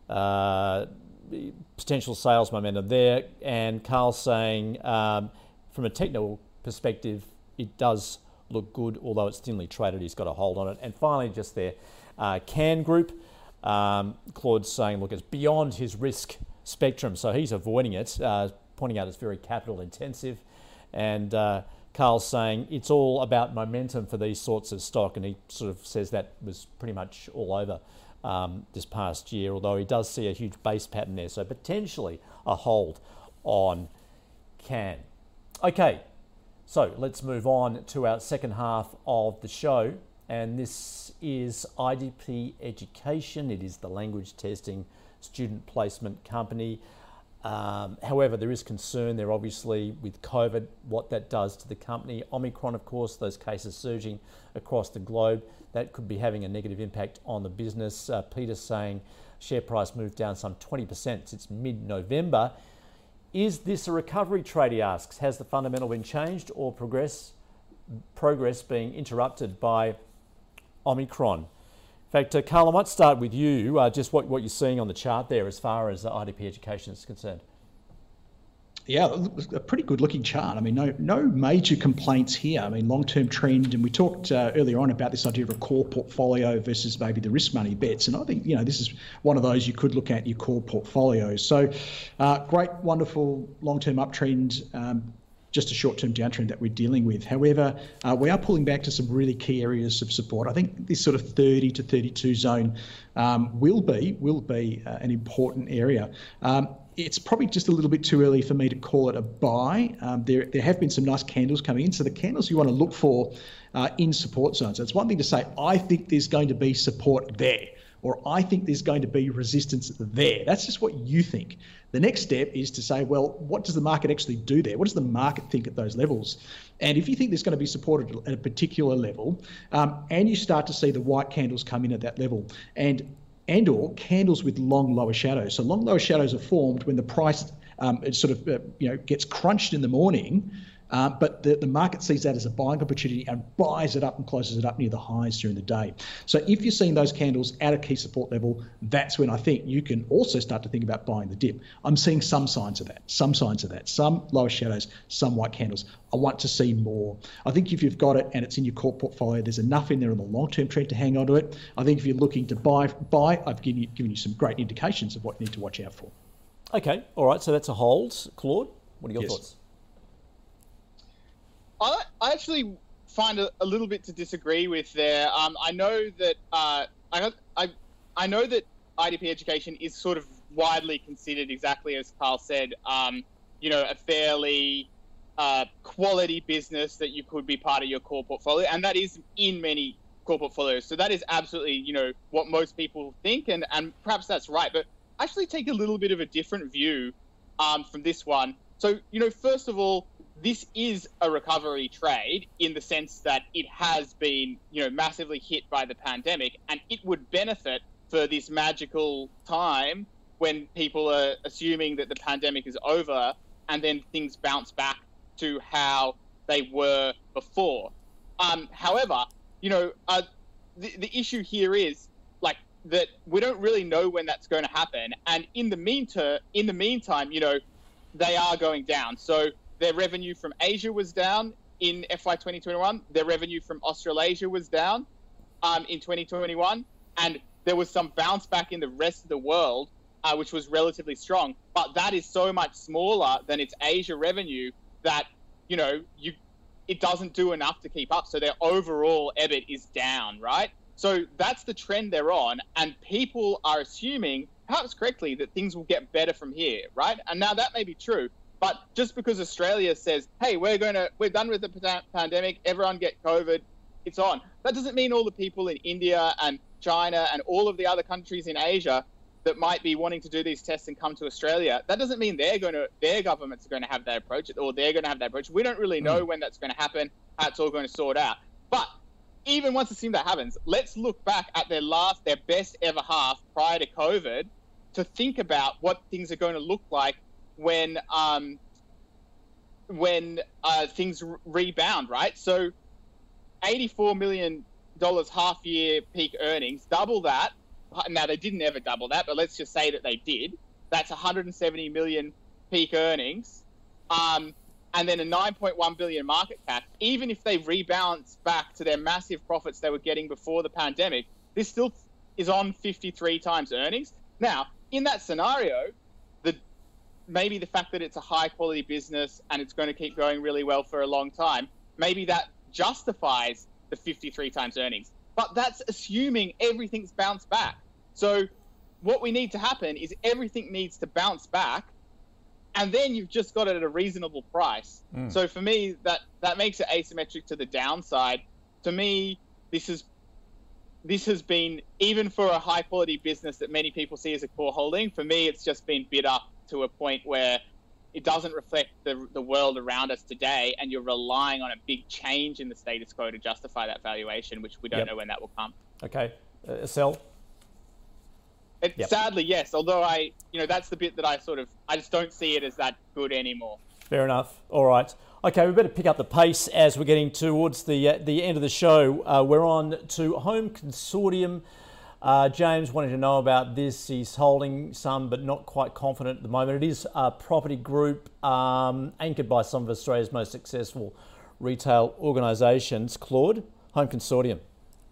potential sales momentum there. And Carl's saying, from a technical perspective, it does look good, although it's thinly traded. He's got a hold on it. And finally, just there, Can Group. Claude's saying, look, it's beyond his risk spectrum, so he's avoiding it, pointing out it's very capital intensive. And Carl's saying it's all about momentum for these sorts of stock, and he sort of says that was pretty much all over this past year, although he does see a huge base pattern there, so potentially a hold on Can. Okay, so let's move on to our second half of the show, and this is IDP Education. It is the language testing student placement company. However, there is concern there, obviously, with COVID, what that does to the company. Omicron, of course, those cases surging across the globe, that could be having a negative impact on the business. Peter's saying share price moved down some 20% since mid-November. Is this a recovery trade, he asks? Has the fundamental been changed or progress being interrupted by Omicron? In fact, Carl, I might start with you, just what you're seeing on the chart there as far as IDP Education is concerned. Yeah, a pretty good looking chart. I mean, no major complaints here. I mean, long-term trend, and we talked earlier on about this idea of a core portfolio versus maybe the risk money bets. And I think, this is one of those you could look at your core portfolio. So great, wonderful long-term uptrend, just a short-term downtrend that we're dealing with. However, we are pulling back to some really key areas of support. I think this sort of 30 to 32 zone will be an important area. It's probably just a little bit too early for me to call it a buy. There have been some nice candles coming in. So the candles you want to look for in support zones. So it's one thing to say, I think there's going to be support there, or I think there's going to be resistance there. That's just what you think. The next step is to say, well, what does the market actually do there? What does the market think at those levels? And if you think there's going to be support at a particular level, and you start to see the white candles come in at that level, and/or candles with long lower shadows. So long lower shadows are formed when the price gets crunched in the morning, but the market sees that as a buying opportunity and buys it up and closes it up near the highs during the day. So if you're seeing those candles at a key support level, that's when I think you can also start to think about buying the dip. I'm seeing some signs of that, some lower shadows, some white candles. I want to see more. I think if you've got it and it's in your core portfolio, there's enough in there on the long-term trend to hang on to it. I think if you're looking to buy, I've given you some great indications of what you need to watch out for. Okay, all right, so that's a hold. Claude, what are your thoughts? I actually find a little bit to disagree with there. I know that I know that IDP Education is sort of widely considered, exactly as Carl said, a fairly quality business that you could be part of your core portfolio, and that is in many core portfolios. So that is absolutely, what most people think, and perhaps that's right. But actually take a little bit of a different view from this one. So, first of all, this is a recovery trade in the sense that it has been, massively hit by the pandemic, and it would benefit for this magical time when people are assuming that the pandemic is over, and then things bounce back to how they were before. However, the issue here is that we don't really know when that's going to happen, and in the meantime, they are going down. So their revenue from Asia was down in FY 2021. Their revenue from Australasia was down in 2021, and there was some bounce back in the rest of the world, which was relatively strong. But that is so much smaller than its Asia revenue that it doesn't do enough to keep up. So their overall EBIT is down, right? So that's the trend they're on, and people are assuming, perhaps correctly, that things will get better from here, right? And now that may be true, but just because Australia says, hey, we're done with the pandemic, everyone get COVID, it's on. That doesn't mean all the people in India and China and all of the other countries in Asia that might be wanting to do these tests and come to Australia, that doesn't mean their governments are going to have that approach, or they're going to have that approach. We don't really know when that's going to happen, how it's all going to sort out. But even once assume that happens, let's look back at their best ever half prior to COVID to think about what things are going to look like when things rebound, right? So $84 million half year peak earnings, double that. Now they didn't ever double that, but let's just say that they did. That's 170 million peak earnings. And then a 9.1 billion market cap. Even if they rebalance back to their massive profits they were getting before the pandemic, this still is on 53 times earnings. Now, in that scenario, maybe the fact that it's a high quality business and it's going to keep going really well for a long time, maybe that justifies the 53 times earnings. But that's assuming everything's bounced back. So what we need to happen is everything needs to bounce back, and then you've just got it at a reasonable price. So for me, that makes it asymmetric to the downside. To me, this has been, even for a high quality business that many people see as a core holding, for me, it's just been bid up to a point where it doesn't reflect the world around us today, and you're relying on a big change in the status quo to justify that valuation, which we don't know when that will come. Okay. Sell? Sadly, yes. Although that's the bit that I just don't see it as that good anymore. Fair enough. All right. Okay, we better pick up the pace as we're getting towards the end of the show. We're on to Home Consortium. James wanted to know about this. He's holding some, but not quite confident at the moment. It is a property group anchored by some of Australia's most successful retail organisations. Claude, Home Consortium.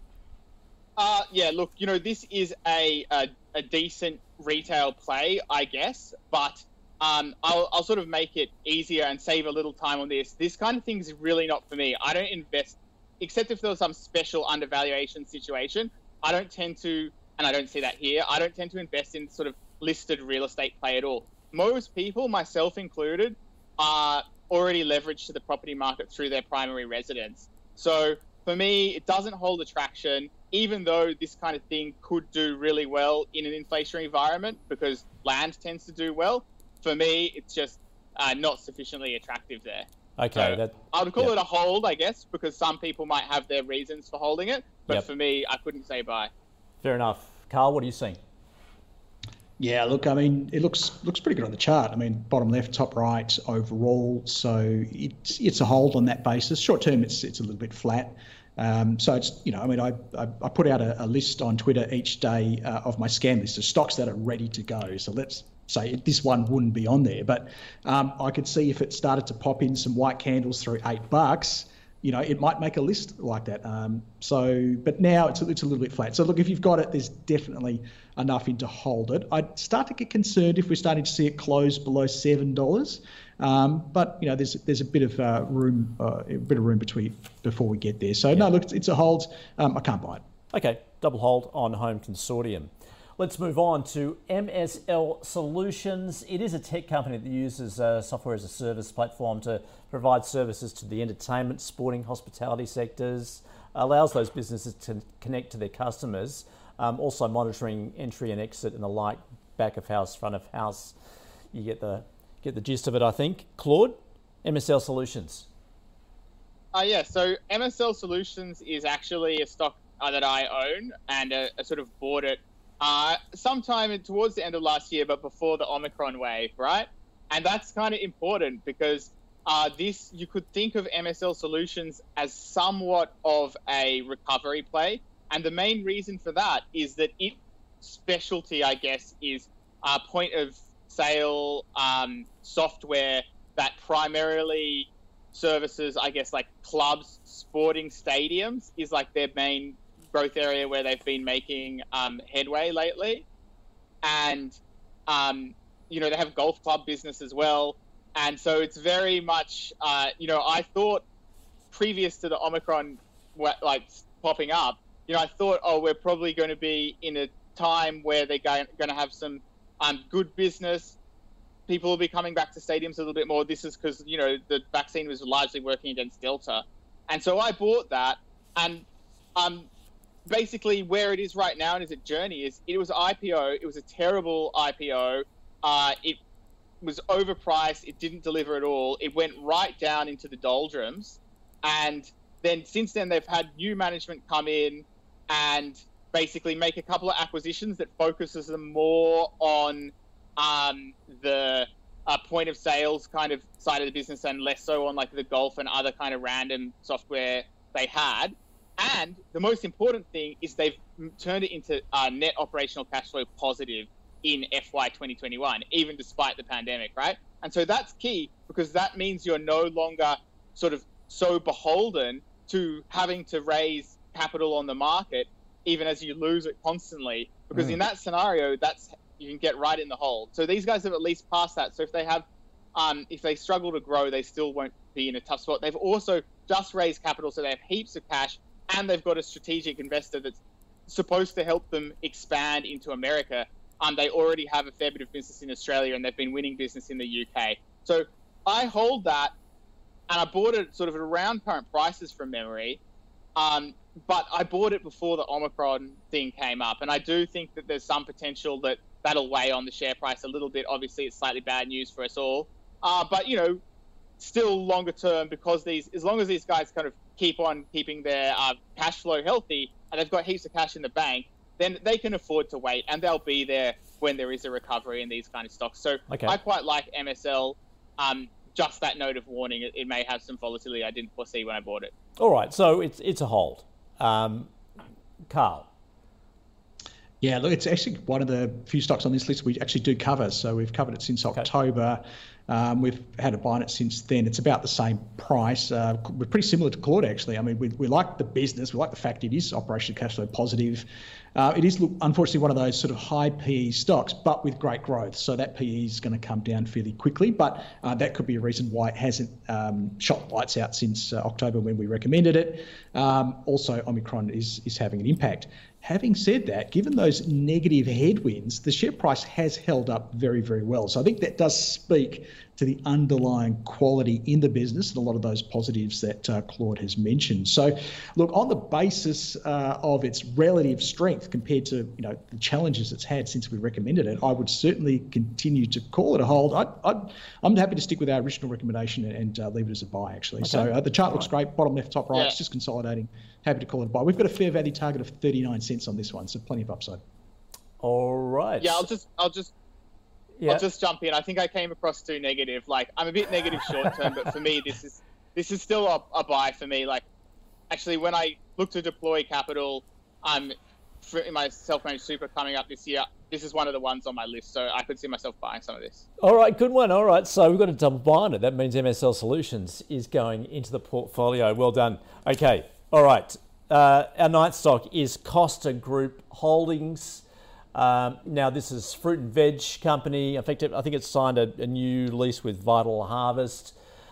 Look, this is a decent retail play, I guess, but I'll sort of make it easier and save a little time on this. This kind of thing is really not for me. I don't invest, except if there was some special undervaluation situation. I don't tend to, and I don't see that here, I don't tend to invest in sort of listed real estate play at all. Most people, myself included, are already leveraged to the property market through their primary residence. So for me, it doesn't hold attraction, even though this kind of thing could do really well in an inflationary environment because land tends to do well. For me, it's just not sufficiently attractive there. Okay. So I would call it a hold, I guess, because some people might have their reasons for holding it. But for me, I couldn't say buy. Fair enough. Carl, what are you seeing? Yeah, look, I mean, it looks pretty good on the chart. I mean, bottom left, top right, overall. So it's a hold on that basis. Short term, it's a little bit flat. So it's, I mean, I put out a list on Twitter each day of my scan list of stocks that are ready to go. So let's say this one wouldn't be on there, but I could see if it started to pop in some white candles through $8, it might make a list like that. But now it's a little bit flat. So look, if you've got it, there's definitely enough in to hold it. I'd start to get concerned if we're starting to see it close below $7. But there's a bit of room, before we get there. So no, look, it's a hold. I can't buy it. Okay, double hold on Home Consortium. Let's move on to MSL Solutions. It is a tech company that uses a software as a service platform to provide services to the entertainment, sporting, hospitality sectors, allows those businesses to connect to their customers, also monitoring entry and exit and the like, back of house, front of house. You get the gist of it, I think. Claude, MSL Solutions. Yeah, so MSL Solutions is actually a stock that I own, and I sort of bought it sometime towards the end of last year, but before the Omicron wave, right? And that's kind of important because you could think of MSL Solutions as somewhat of a recovery play. And the main reason for that is that its specialty, I guess, is point of sale software that primarily services, I guess, like clubs, sporting stadiums is like their main growth area where they've been making headway lately. And, they have golf club business as well. And so it's very much, I thought previous to the Omicron popping up, I thought, we're probably going to be in a time where they're going to have some good business. People will be coming back to stadiums a little bit more. This is because, the vaccine was largely working against Delta. And so I bought that. And basically where it is right now in its journey is it was IPO. It was a terrible IPO. It was overpriced. It didn't deliver at all. It went right down into the doldrums. And then since then, they've had new management come in and basically make a couple of acquisitions that focuses them more on the point of sales kind of side of the business and less so on like the golf and other kind of random software they had. And the most important thing is they've turned it into net operational cash flow positive in FY 2021, even despite the pandemic, right? And so that's key because that means you're no longer sort of so beholden to having to raise capital on the market, even as you lose it constantly. Because in that scenario, you can get right in the hole. So these guys have at least passed that. So if they struggle to grow, they still won't be in a tough spot. They've also just raised capital, so they have heaps of cash, and they've got a strategic investor that's supposed to help them expand into America. They already have a fair bit of business in Australia, and they've been winning business in the UK. So I hold that, and I bought it sort of at around current prices from memory. But I bought it before the Omicron thing came up, and I do think that there's some potential that that'll weigh on the share price a little bit. Obviously, it's slightly bad news for us all. But, still longer term, because as long as these guys kind of keep on keeping their cash flow healthy and they've got heaps of cash in the bank, then they can afford to wait, and they'll be there when there is a recovery in these kind of stocks. So I quite like MSL. Just that note of warning, it may have some volatility I didn't foresee when I bought it. All right, so it's a hold. Carl. Yeah, look, it's actually one of the few stocks on this list we actually do cover. So we've covered it since October. We've had a buy in it since then. It's about the same price. We're pretty similar to Claude, actually. I mean, we like the business. We like the fact it is operational cash flow positive. It is, unfortunately, one of those sort of high PE stocks, but with great growth. So that PE is going to come down fairly quickly. But that could be a reason why it hasn't shot the lights out since October when we recommended it. Also, Omicron is having an impact. Having said that, given those negative headwinds, the share price has held up very, very well. So I think that does speak to the underlying quality in the business and a lot of those positives that Claude has mentioned. So, look, on the basis of its relative strength compared to the challenges it's had since we recommended it, I would certainly continue to call it a hold. I'm happy to stick with our original recommendation and leave it as a buy, actually. Okay. So the chart looks great, bottom left, top right. Yeah. It's just consolidating. Happy to call it a buy. We've got a fair value target of 39 cents on this one, so plenty of upside. All right. Yeah, I'll just jump in. I think I came across too negative. Like, I'm a bit negative short term, but for me, this is still a buy for me. Like, actually, when I look to deploy capital, for my self-managed super coming up this year, this is one of the ones on my list. So I could see myself buying some of this. All right, good one. All right, so we've got a double buy on it. That means MSL Solutions is going into the portfolio. Well done. Okay, all right. Our ninth stock is Costa Group Holdings. Now, this is fruit and veg company. In fact, I think it's signed a new lease with Vital Harvest.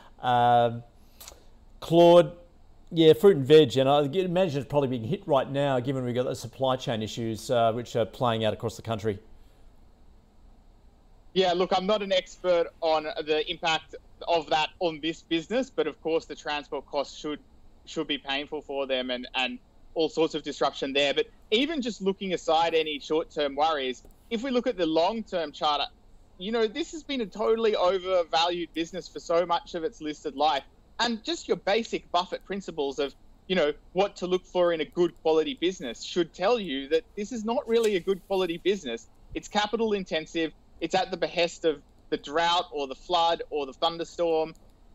Claude, yeah, fruit and veg, and I imagine it's probably being hit right now, given we've got the supply chain issues which are playing out across the country. Yeah, look, I'm not an expert on the impact of that on this business, but of course the transport costs should be painful for them and all sorts of disruption there. But even just looking aside any short-term worries, if we look at the long-term chart, this has been a totally overvalued business for so much of its listed life. And just your basic Buffett principles of, what to look for in a good quality business should tell you that this is not really a good quality business. It's capital intensive. It's at the behest of the drought or the flood or the thunderstorm.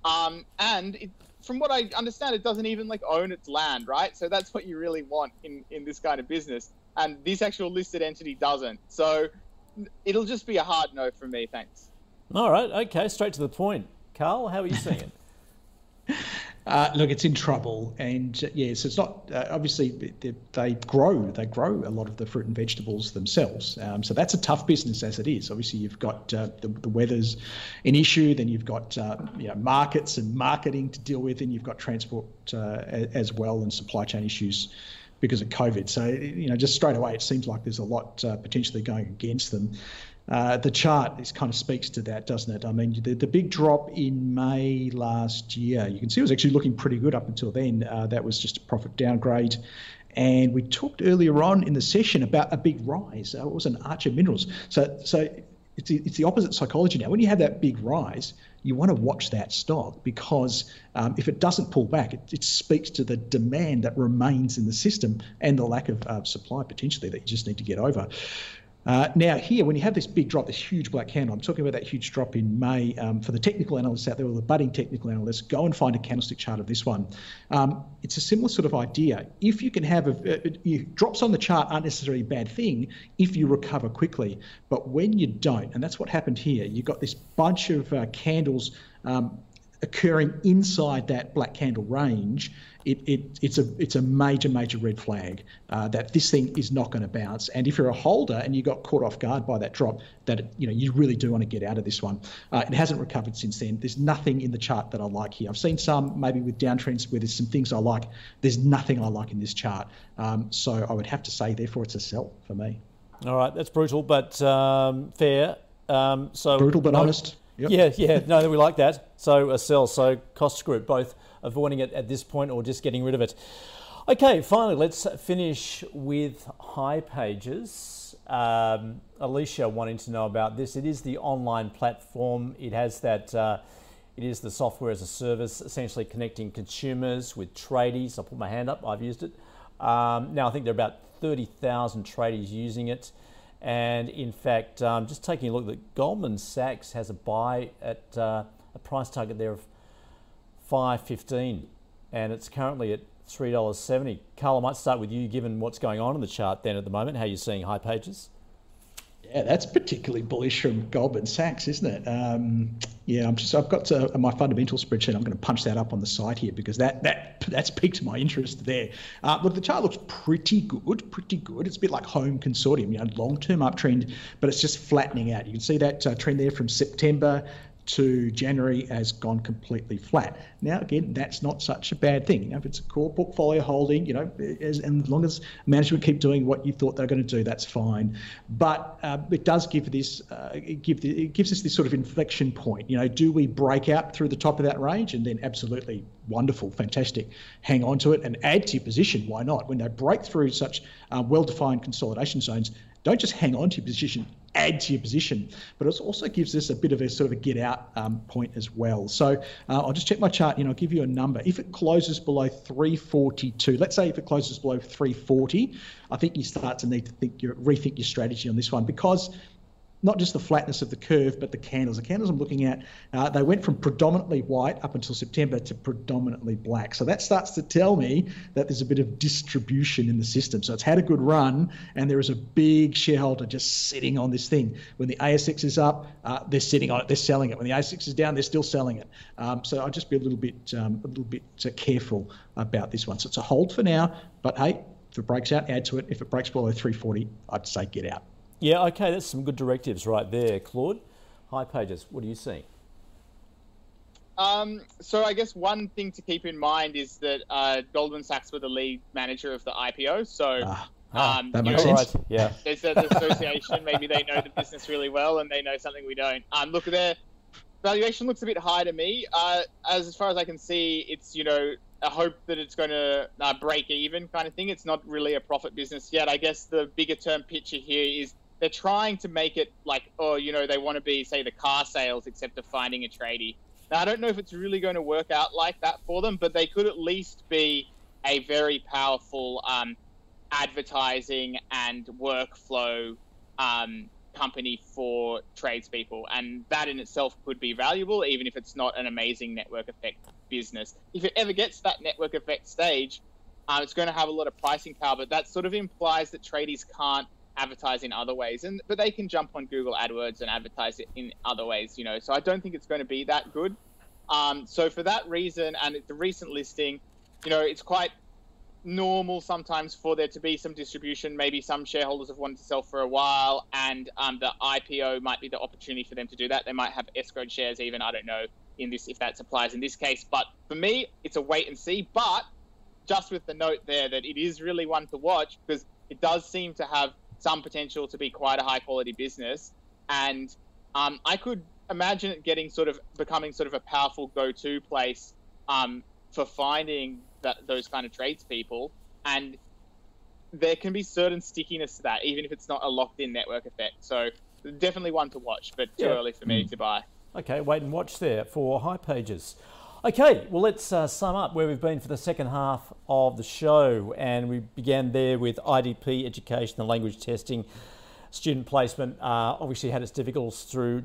From what I understand, it doesn't even own its land, right? So that's what you really want in this kind of business. And this actual listed entity doesn't. So it'll just be a hard no from me, thanks. All right, okay, straight to the point. Carl, how are you seeing it? Look, it's in trouble, and yes, it's not. Obviously, they grow a lot of the fruit and vegetables themselves. So that's a tough business as it is. Obviously, you've got the weather's an issue, then you've got markets and marketing to deal with, and you've got transport as well, and supply chain issues because of COVID. So just straight away, it seems like there's a lot potentially going against them. The chart kind of speaks to that, doesn't it? I mean, the big drop in May last year, you can see it was actually looking pretty good up until then. That was just a profit downgrade. And we talked earlier on in the session about a big rise. It was an Archer Minerals. So it's the opposite psychology now. When you have that big rise, you want to watch that stock because if it doesn't pull back, it speaks to the demand that remains in the system and the lack of supply potentially that you just need to get over. Now here, when you have this big drop, this huge black candle, I'm talking about that huge drop in May. For the technical analysts out there, or the budding technical analysts, go and find a candlestick chart of this one. It's a similar sort of idea. If you can have drops on the chart aren't necessarily a bad thing if you recover quickly, but when you don't, and that's what happened here, you've got this bunch of candles occurring inside that black candle range. It's a major red flag that this thing is not going to bounce. And if you're a holder and you got caught off guard by that drop, that you really do want to get out of this one. It hasn't recovered since then. There's nothing in the chart that I like here. I've seen some maybe with downtrends where there's some things I like. There's nothing I like in this chart. So I would have to say, therefore, it's a sell for me. All right, that's brutal, but fair. So brutal but honest. Yep. Yeah. No, we like that. So a sell. So Cost Group, both avoiding it at this point or just getting rid of it. Okay, finally, let's finish with hipages. Alicia wanting to know about this. It is the online platform. It has that. It is the software as a service, essentially connecting consumers with tradies. I'll put my hand up. I've used it. Now I think there are about 30,000 tradies using it. And in fact, just taking a look, that Goldman Sachs has a buy at a price target there of $5.15, and it's currently at $3.70. Carl, I might start with you, given what's going on in the chart then at the moment. How are you seeing hipages? Yeah, that's particularly bullish from Goldman Sachs, isn't it? I've got my fundamental spreadsheet. I'm going to punch that up on the side here because that's piqued my interest there. Look, the chart looks pretty good. It's a bit like Home Consortium, long-term uptrend, but it's just flattening out. You can see that trend there from September to January has gone completely flat. Now, again, that's not such a bad thing. If it's a core portfolio holding, as long as management keep doing what you thought they're going to do, that's fine. But it does give this, it gives us this sort of inflection point. Do we break out through the top of that range? And then absolutely wonderful, fantastic, hang on to it and add to your position. Why not? When they break through such well-defined consolidation zones, don't just hang on to your position, add to your position. But it also gives us a bit of a sort of a get out point as well. So I'll just check my chart and I'll give you a number. If it closes below 342, let's say if it closes below 340, I think you start to need to rethink your strategy on this one, because not just the flatness of the curve, but the candles. The candles I'm looking at, they went from predominantly white up until September to predominantly black. So that starts to tell me that there's a bit of distribution in the system. So it's had a good run, and there is a big shareholder just sitting on this thing. When the ASX is up, they're sitting on it, they're selling it. When the ASX is down, they're still selling it. So I'll just be a little bit careful about this one. So it's a hold for now, but hey, if it breaks out, add to it. If it breaks below 340, I'd say get out. Yeah, okay, that's some good directives right there, Claude. hipages, what are you seeing? So I guess one thing to keep in mind is that Goldman Sachs were the lead manager of the IPO. So that makes sense. Right. Yeah. There's an association. Maybe they know the business really well and they know something we don't. Look, their valuation looks a bit high to me. As far as I can see, it's, a hope that it's going to break even kind of thing. It's not really a profit business yet. I guess the bigger term picture here is they're trying to make it like, oh, they want to be, say, the car sales, except of finding a tradie. Now, I don't know if it's really going to work out like that for them, but they could at least be a very powerful advertising and workflow company for tradespeople, and that in itself could be valuable, even if it's not an amazing network effect business. If it ever gets to that network effect stage, it's going to have a lot of pricing power, but that sort of implies that tradies can't advertise in other ways, but they can jump on Google AdWords and advertise it in other ways, so I don't think it's going to be that good. So for that reason, and it's a recent listing, it's quite normal sometimes for there to be some distribution. Maybe some shareholders have wanted to sell for a while, and the IPO might be the opportunity for them to do that. They might have escrowed shares even, I don't know if that applies in this case. But for me, it's a wait and see, but just with the note there that it is really one to watch, because it does seem to have some potential to be quite a high quality business. And I could imagine it becoming sort of a powerful go-to place for finding those kind of tradespeople, and there can be certain stickiness to that, even if it's not a locked-in network effect. So definitely one to watch, but too early for me to buy. Okay, wait and watch there for hipages. Okay, well, let's sum up where we've been for the second half of the show, and we began there with IDP, education and language testing. Student placement obviously had its difficulties through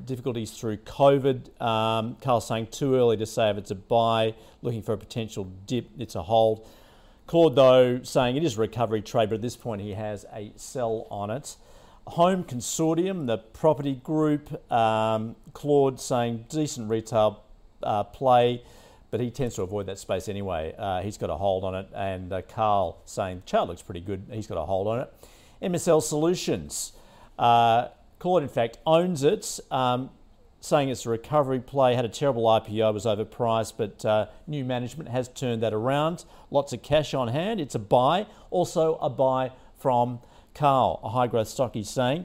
COVID. Carl saying too early to say if it's a buy, looking for a potential dip, it's a hold. Claude, though, saying it is a recovery trade, but at this point he has a sell on it. Home Consortium, the property group, Claude saying decent retail play, but he tends to avoid that space anyway. He's got a hold on it, and Carl saying the chart looks pretty good. He's got a hold on it. MSL Solutions. Claude, in fact, owns it, saying it's a recovery play, had a terrible IPO, was overpriced, but new management has turned that around. Lots of cash on hand. It's a buy. Also a buy from Carl, a high-growth stock, he's saying.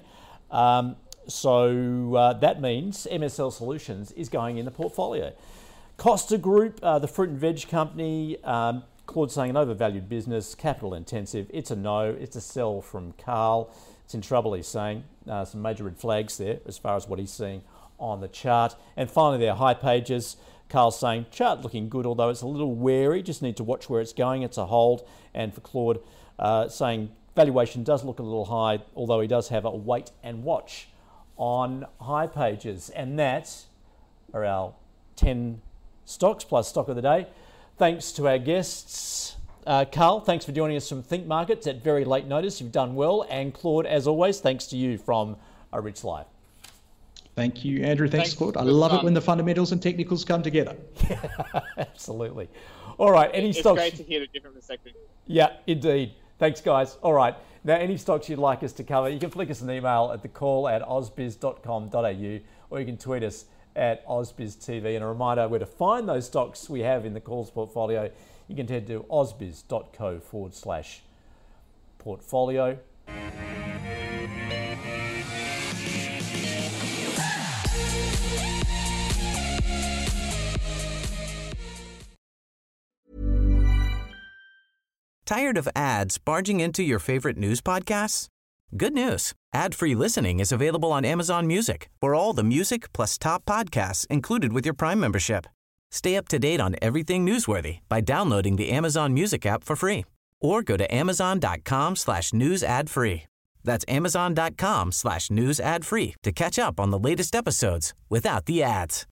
So that means MSL Solutions is going in the portfolio. Costa Group, the fruit and veg company, Claude saying an overvalued business, capital intensive. It's a no. It's a sell from Carl. It's in trouble, he's saying. Some major red flags there as far as what he's seeing on the chart. And finally, there hipages. Carl's saying chart looking good, although it's a little wary. Just need to watch where it's going. It's a hold. And for Claude, saying valuation does look a little high, although he does have a wait and watch on hipages. And that are our 10 stocks plus stock of the day. Thanks to our guests. Carl, thanks for joining us from Think Markets at very late notice. You've done well. And Claude, as always, thanks to you from A Rich Life. Thanks, Andrew. Thanks, Claude. I love it when the fundamentals and technicals come together. Yeah, absolutely. All right. Any stocks? It's great to hear the different perspectives. Yeah, indeed. Thanks, guys. All right. Now, any stocks you'd like us to cover, you can flick us an email at thecall@ausbiz.com.au, or you can tweet us at AusbizTV. And a reminder where to find those stocks we have in the calls portfolio. You can head to ausbiz.co/portfolio. Tired of ads barging into your favorite news podcasts? Good news. Ad-free listening is available on Amazon Music for all the music plus top podcasts included with your Prime membership. Stay up to date on everything newsworthy by downloading the Amazon Music app for free or go to amazon.com/news ad free. That's amazon.com/news ad free to catch up on the latest episodes without the ads.